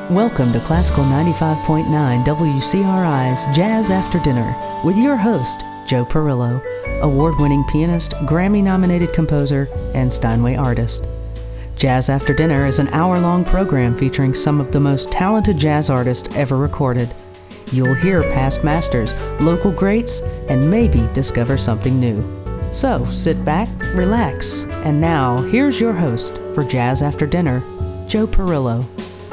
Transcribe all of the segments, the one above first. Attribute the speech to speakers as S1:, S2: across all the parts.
S1: Welcome to Classical 95.9 WCRI's Jazz After Dinner with your host, Joe Perillo, award-winning pianist, Grammy-nominated composer, and Steinway artist. Jazz After Dinner is an hour-long program featuring some of the most talented jazz artists ever recorded. You'll hear past masters, local greats, and maybe discover something new. So sit back, relax, and now here's your host for Jazz After Dinner, Joe Perillo.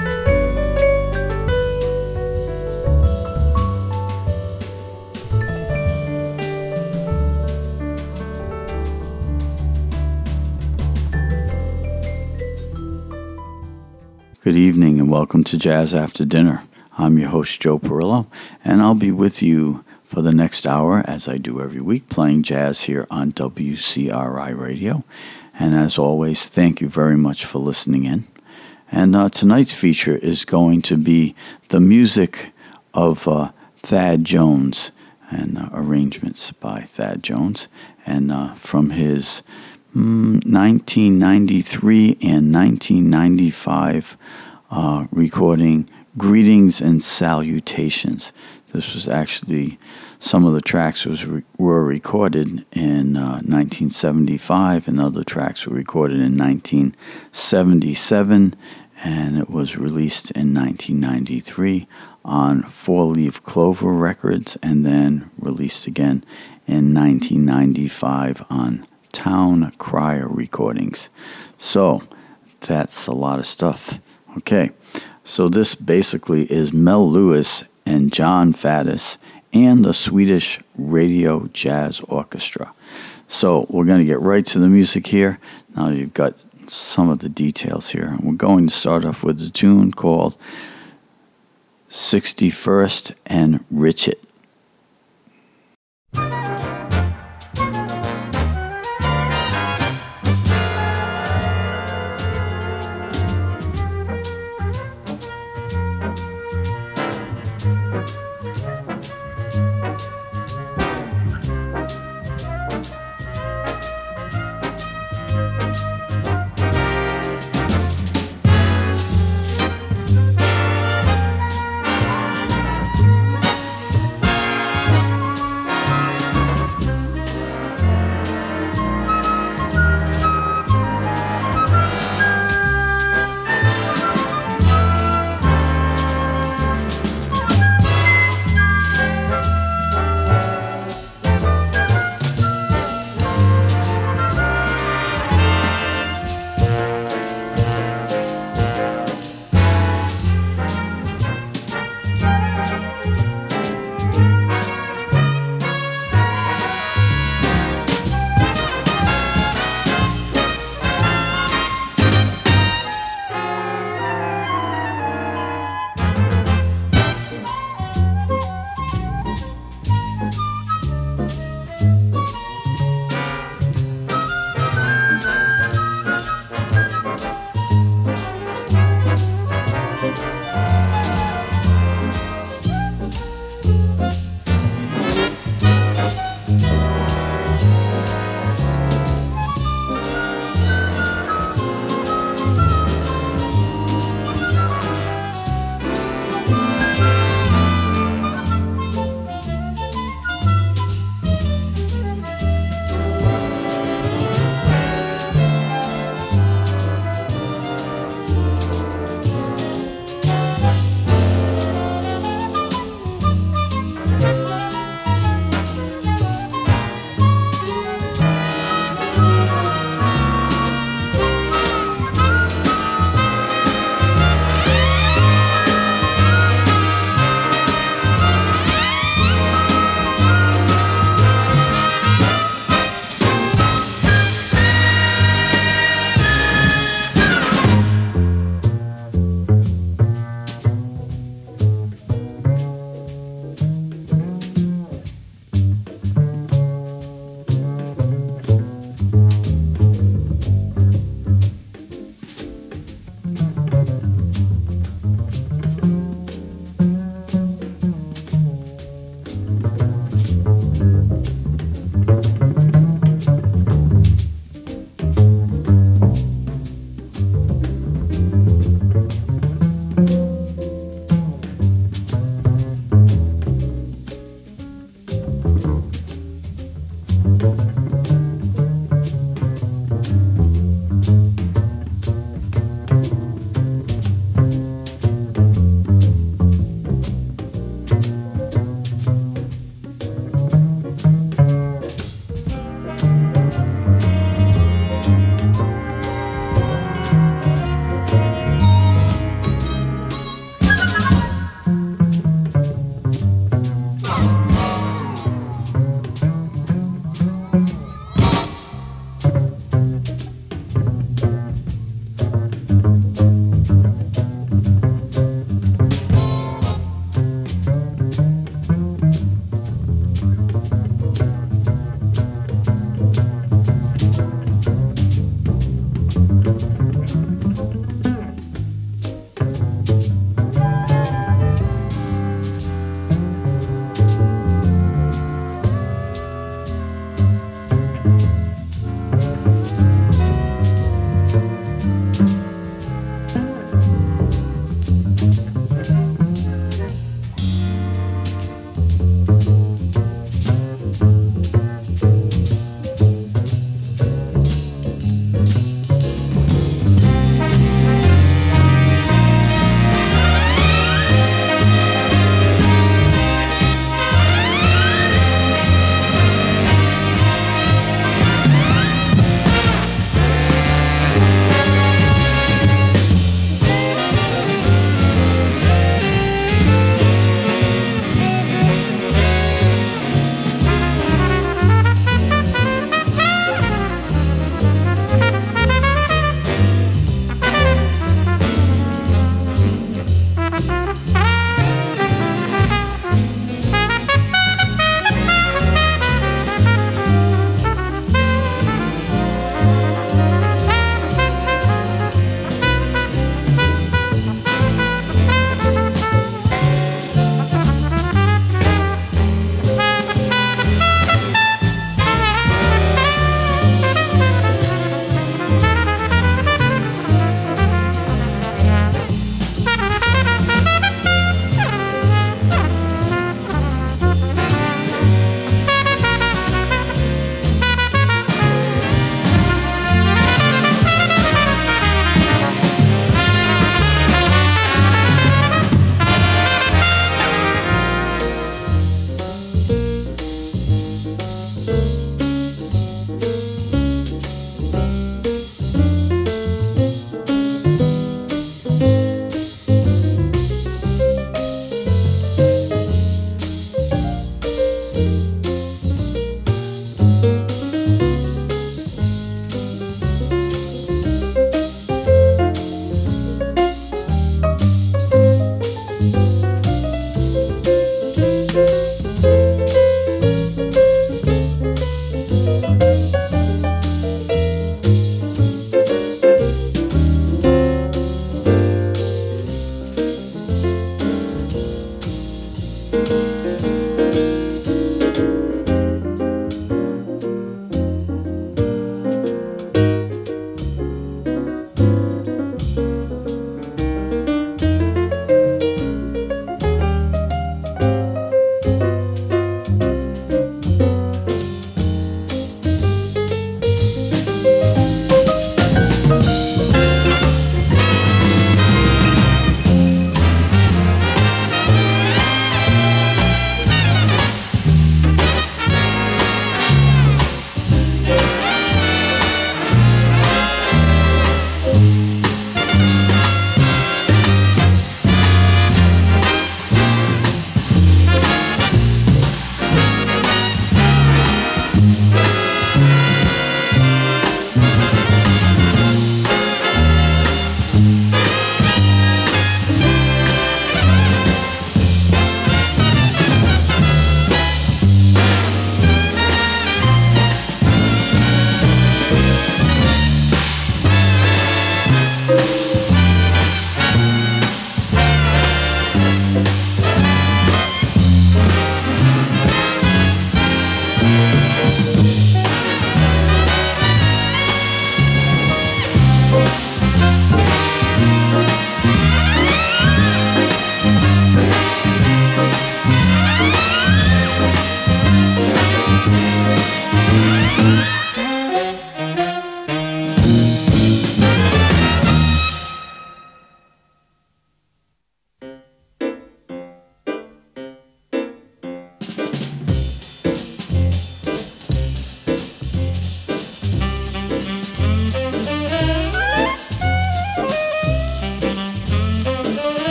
S2: Good evening and welcome to Jazz After Dinner. I'm your host, Joe Perillo, and I'll be with you for the next hour, as I do every week, playing jazz here on WCRI Radio. And as always, thank you very much for listening in. And tonight's feature is going to be the music of Thad Jones and arrangements by Thad Jones. And from his 1993 and 1995 recording Greetings and Salutations. This was actually, some of the tracks were recorded in 1975 and other tracks were recorded in 1977, and it was released in 1993 on Four Leaf Clover Records and then released again in 1995 on Town Crier Recordings. So that's a lot of stuff. Okay, so this basically is Mel Lewis and John Faddis and the Swedish Radio Jazz Orchestra. So we're going to get right to the music here. Now you've got some of the details here. We're going to start off with a tune called 61st and Richet.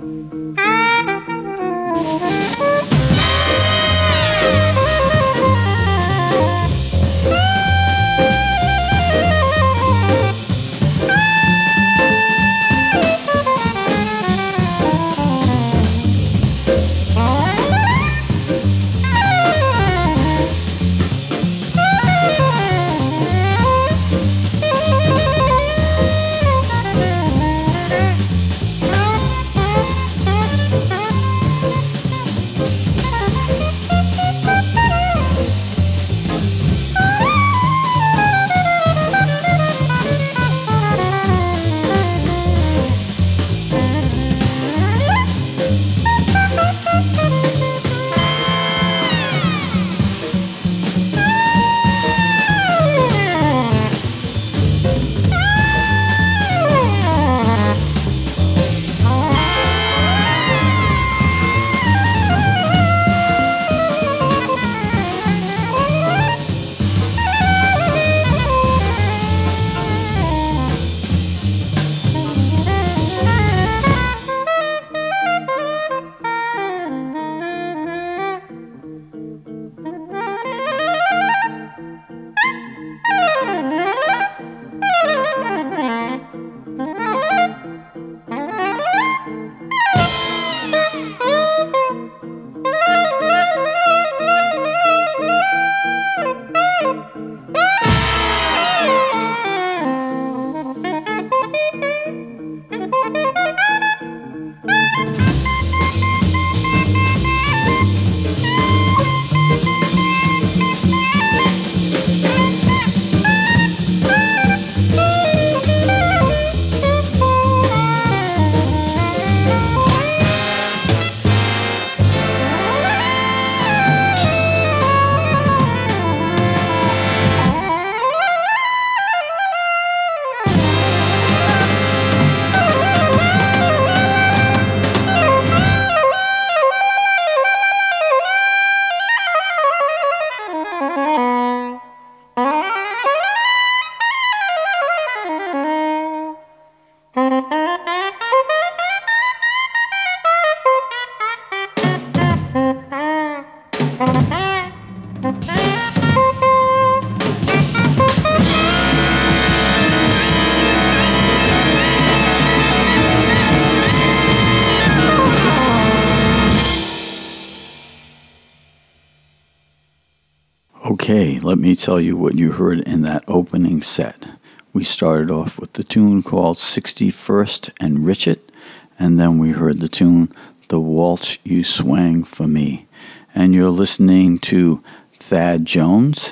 S2: Okay, let me tell you what you heard in that opening set. We started off with the tune called 61st and Richet, and then we heard the tune The Waltz You Swang for Me. And you're listening to Thad Jones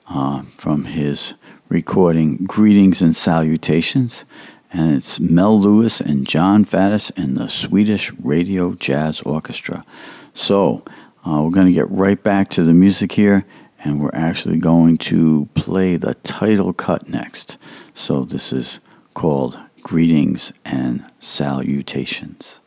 S2: from his recording Greetings and Salutations, and it's Mel Lewis and John Faddis and the Swedish Radio Jazz Orchestra. So we're going to get right back to the music here, and we're actually going to play the title cut next. So this is called Greetings and Salutations.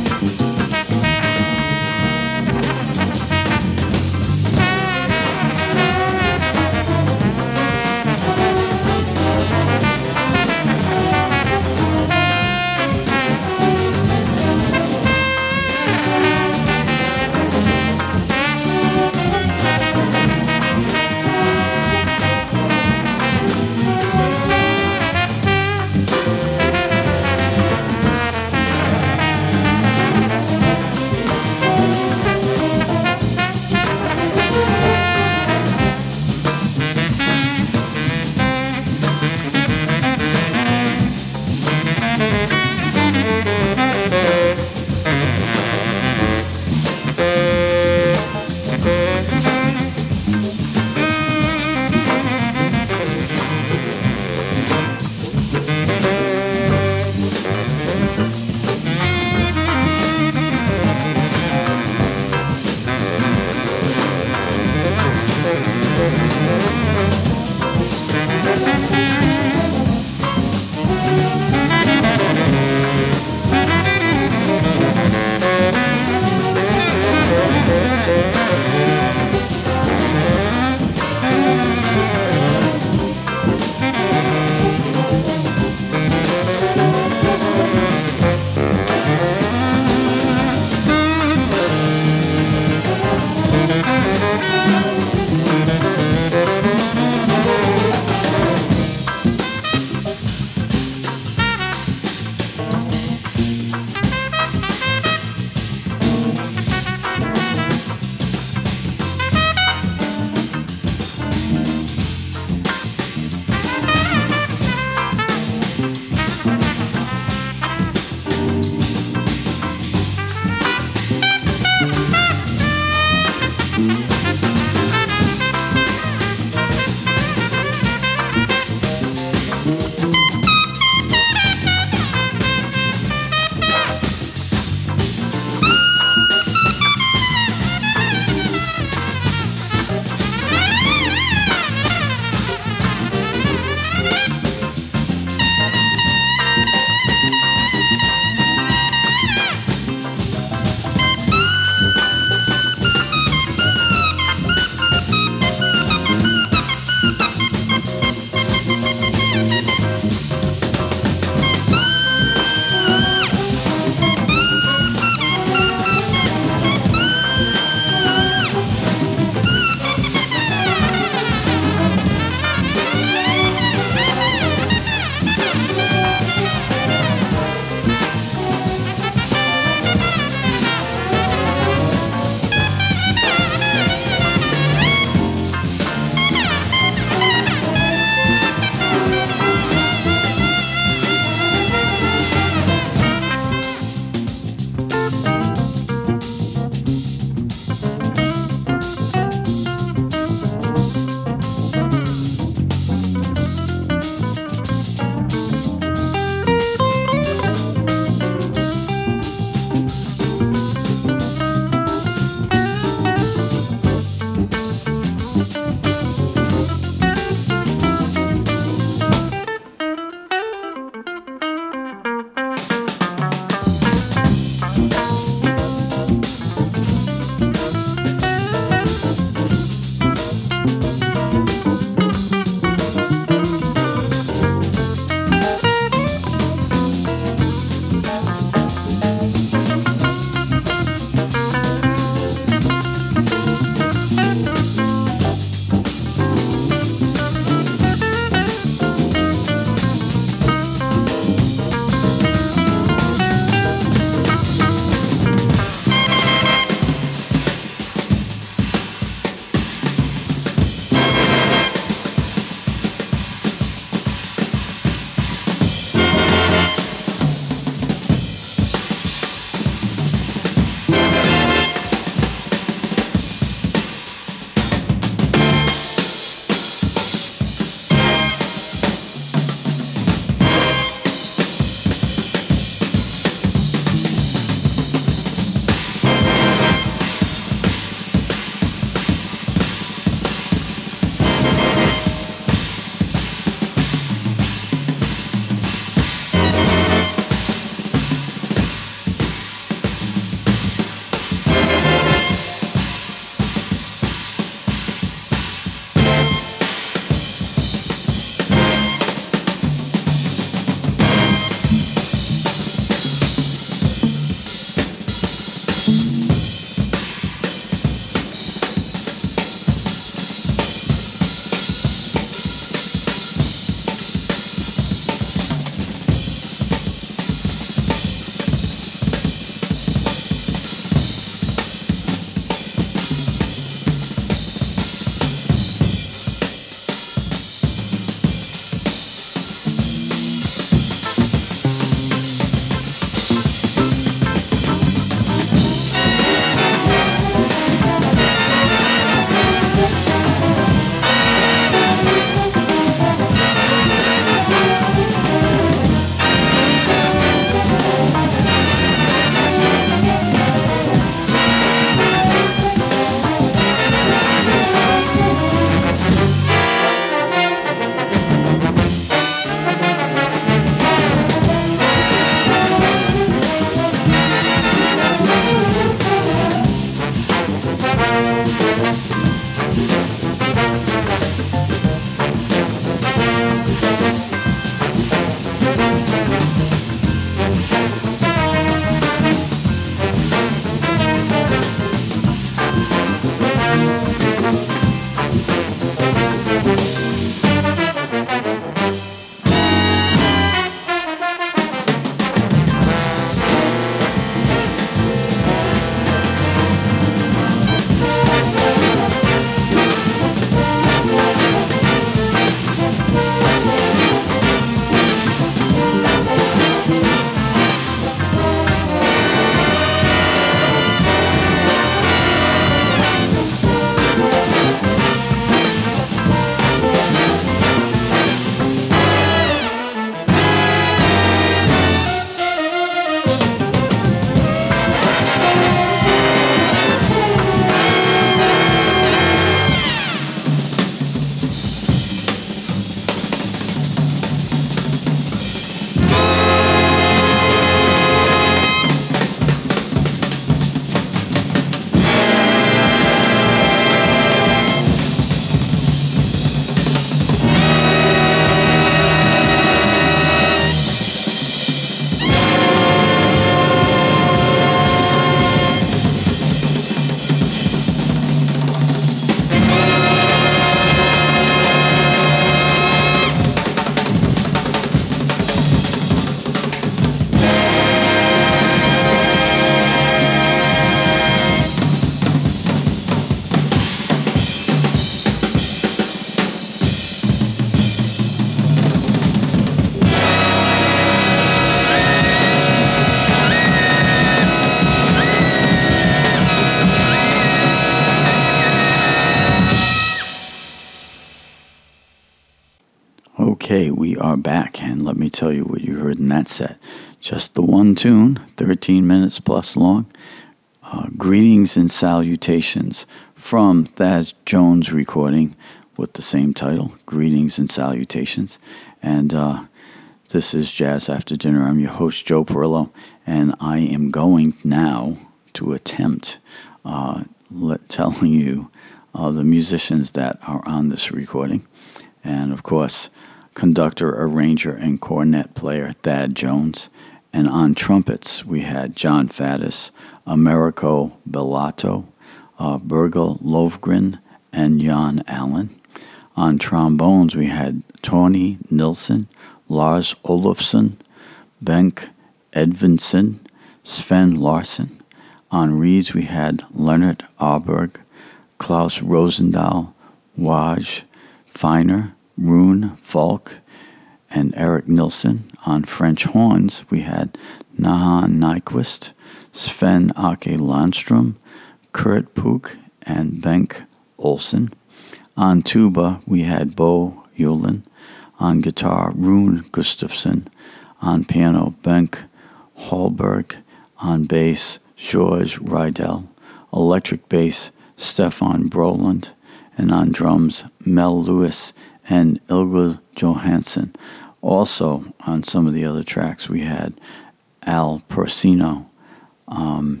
S2: Okay, we are back, and let me tell you what you heard in that set. Just the one tune, 13 minutes plus long. Greetings and Salutations from Thad Jones recording with the same title, Greetings and Salutations. And this is Jazz After Dinner. I'm your host, Joe Perillo, and I am going now to attempt telling you the musicians that are on this recording. And of course, conductor, arranger, and cornet player Thad Jones. And on trumpets, we had John Faddis, Americo Bellato, Birgil Lovgren, and Jan Allen. On trombones, we had Tony Nilsson, Lars Olofsson, Bengt Edvinsson, Sven Larsson. On reeds, we had Leonard Auberg, Klaus Rosendahl, Waj Feiner, Rune Falk, and Eric Nilsson. On French horns, we had Nahan Nyquist, Sven Ake Landström, Kurt Pook, and Bengt Olsen. On tuba, we had Bo Hewlin. On guitar, Rune Gustafsson. On piano, Bengt Holberg. On bass, George Rydell. Electric bass, Stefan Broland. And on drums, Mel Lewis and Ilgud Johansson. Also, on some of the other tracks, we had Al Porcino on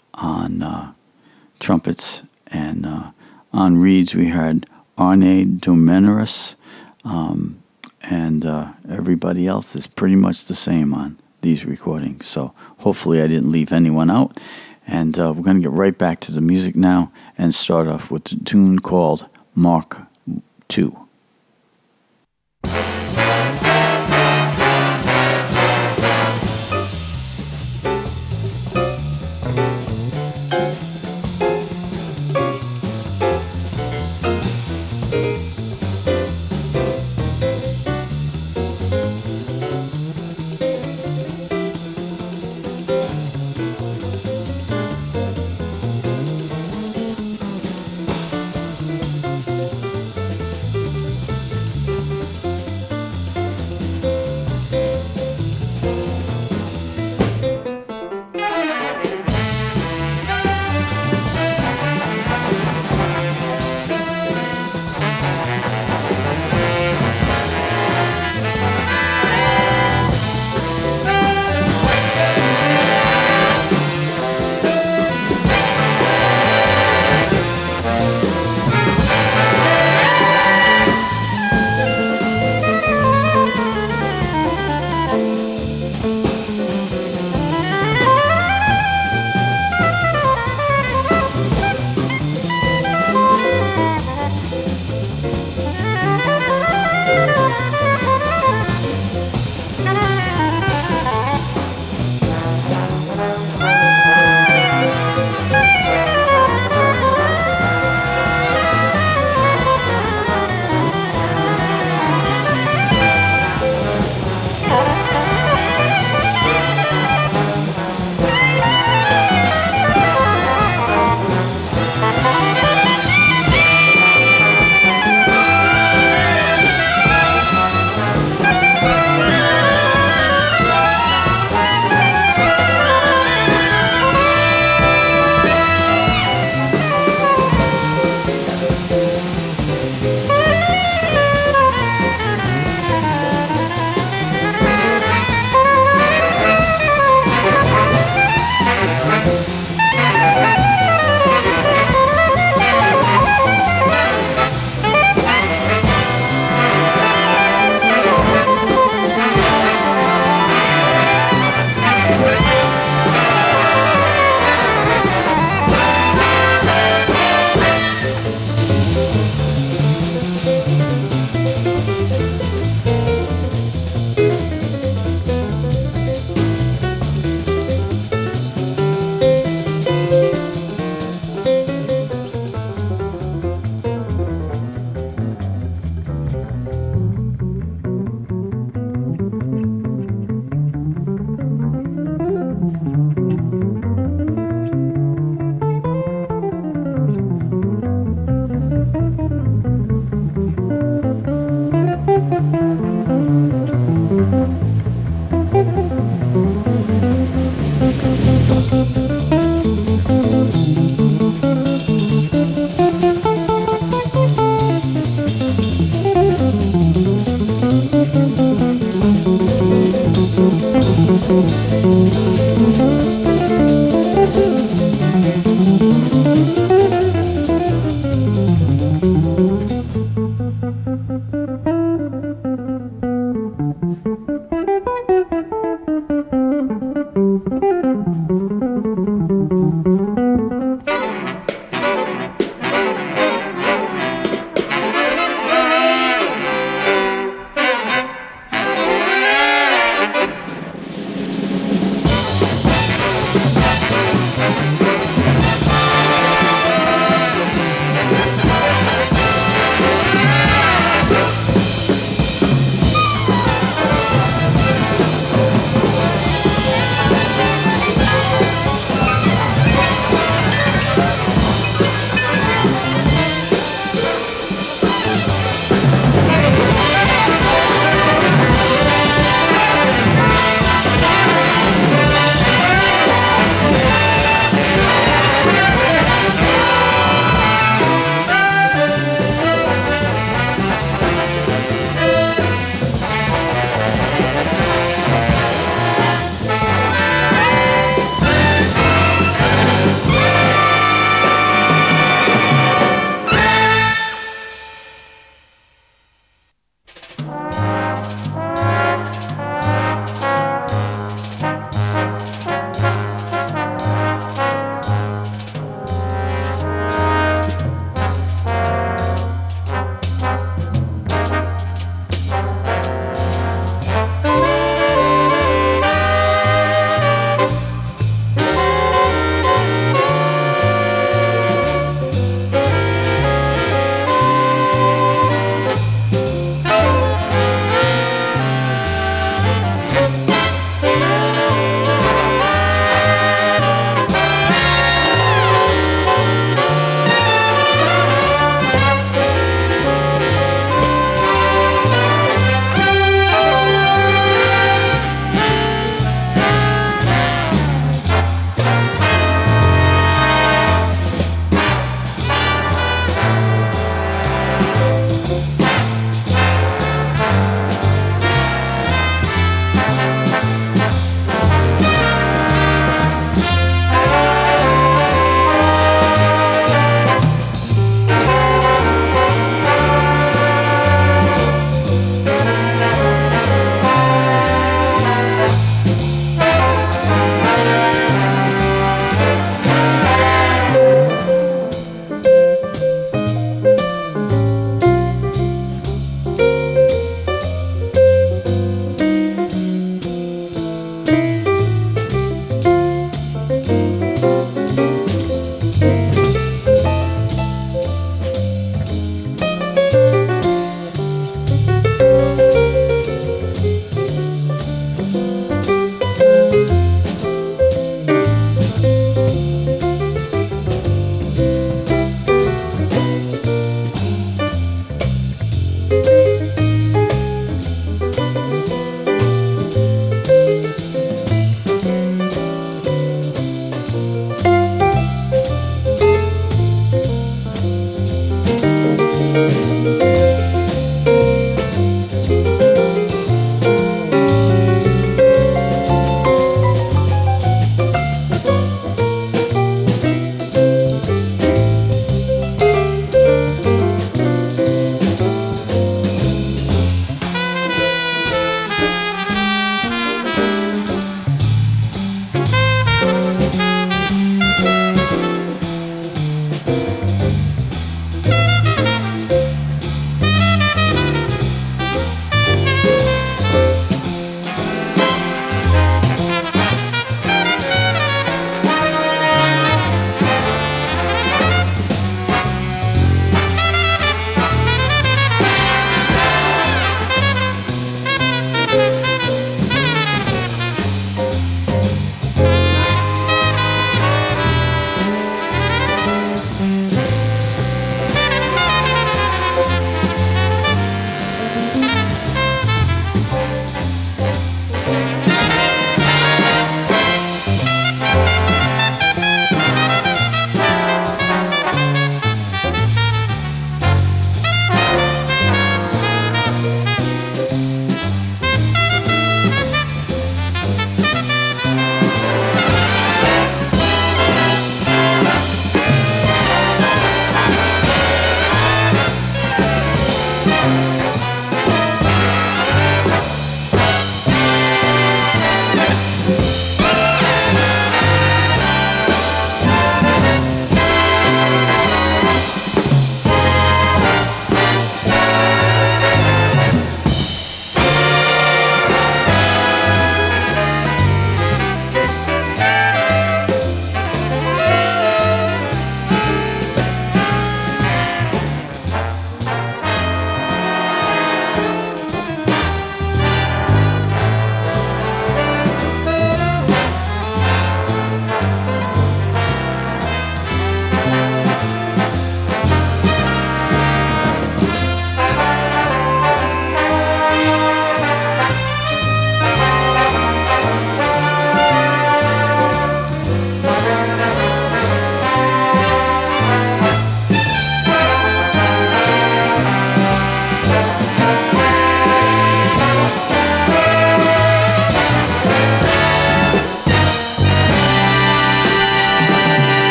S2: trumpets, and on reeds we had Arne Domeneris, and everybody else is pretty much the same on these recordings. So hopefully I didn't leave anyone out. And we're going to get right back to the music now and start off with a tune called Mark II.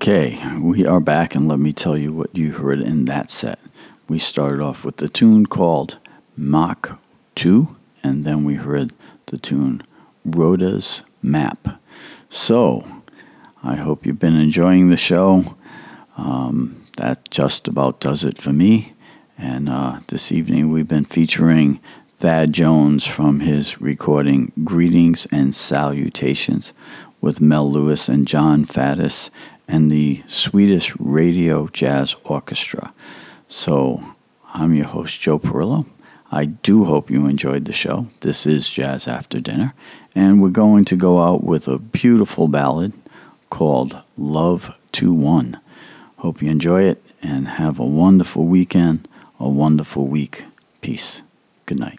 S2: Okay, we are back, and let me tell you what you heard in that set. We started off with the tune called Mach 2, and then we heard the tune Rhoda's Map. So, I hope you've been enjoying the show. That just about does it for me. And this evening we've been featuring Thad Jones from his recording Greetings and Salutations with Mel Lewis and John Faddis and the Swedish Radio Jazz Orchestra. So I'm your host, Joe Perillo. I do hope you enjoyed the show. This is Jazz After Dinner, and we're going to go out with a beautiful ballad called Love to One. Hope you enjoy it and have a wonderful weekend, a wonderful week. Peace. Good night.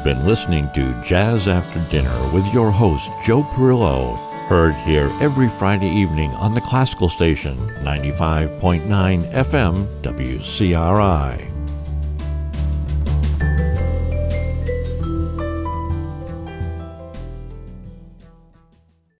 S3: You've been listening to Jazz After Dinner with your host, Joe Perillo, heard here every Friday evening on the Classical Station, 95.9 FM WCRI.